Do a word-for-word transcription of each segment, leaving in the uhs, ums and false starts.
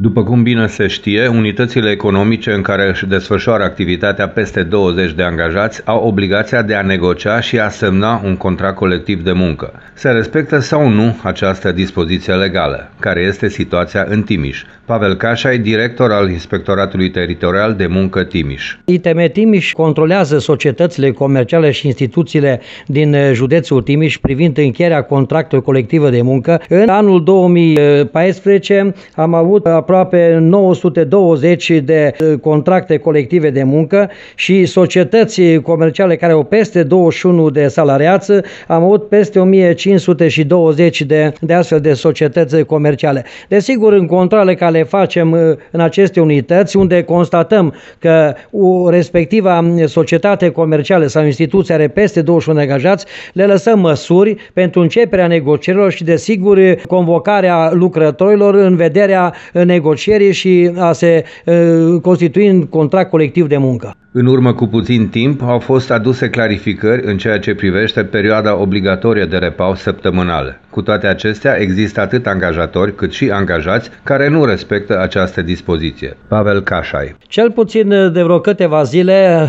După cum bine se știe, unitățile economice în care își desfășoară activitatea peste douăzeci de angajați au obligația de a negocia și a semna un contract colectiv de muncă. Se respectă sau nu această dispoziție legală? Care este situația în Timiș? Pavel Cașai, director al Inspectoratului Teritorial de Muncă Timiș. I T M Timiș controlează societățile comerciale și instituțiile din județul Timiș privind încheierea contractului colectiv de muncă. În anul două mii paisprezece am avut aproape nouă sute douăzeci de contracte colective de muncă și societăți comerciale care au peste douăzeci și unu de salariați, am avut peste o mie cinci sute douăzeci de, de astfel de societăți comerciale. Desigur, în controle care le facem în aceste unități, unde constatăm că o respectiva societate comercială sau instituție are peste douăzeci și unu de angajați, le lăsăm măsuri pentru începerea negocierilor și, desigur, convocarea lucrătorilor în vederea negocierii și a se uh, constitui în contract colectiv de muncă. În urmă cu puțin timp au fost aduse clarificări în ceea ce privește perioada obligatorie de repaus săptămânală. Cu toate acestea, există atât angajatori cât și angajați care nu respectă această dispoziție. Pavel Cașai. Cel puțin de vreo câteva zile,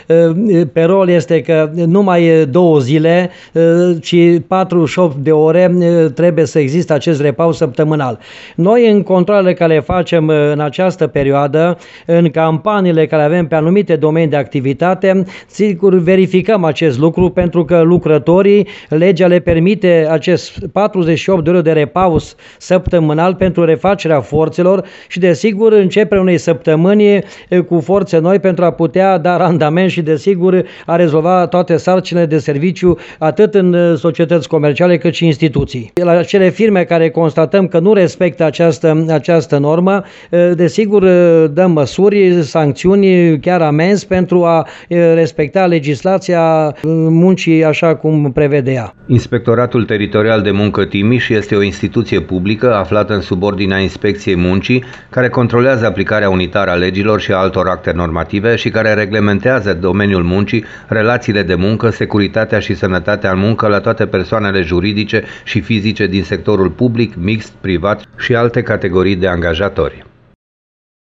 pe rol este că numai două zile, ci patruzeci și opt de ore trebuie să existe acest repaus săptămânal. Noi, în controlele care le facem în această perioadă, în campaniile care avem pe anumite domenii de activitate, sigur verificăm acest lucru pentru că lucrătorii, legea le permite acest patruzeci și opt de ore de repaus săptămânal pentru refacerea forțelor și, desigur, începerea unei săptămâni cu forțe noi pentru a putea da randament și, desigur, a rezolva toate sarcinile de serviciu atât în societăți comerciale cât și instituții. La acele firme care constatăm că nu respectă această, această normă, desigur, dăm măsuri, sancțiuni, chiar amenzi pentru a respecta legislația muncii așa cum prevede ea. Inspectoratul Teritorial de Muncă Timiș este o instituție publică aflată în subordinea Inspecției Muncii, care controlează aplicarea unitară a legilor și a altor acte normative și care reglementează domeniul muncii, relațiile de muncă, securitatea și sănătatea în muncă la toate persoanele juridice și fizice din sectorul public, mixt, privat și alte categorii de angajatori.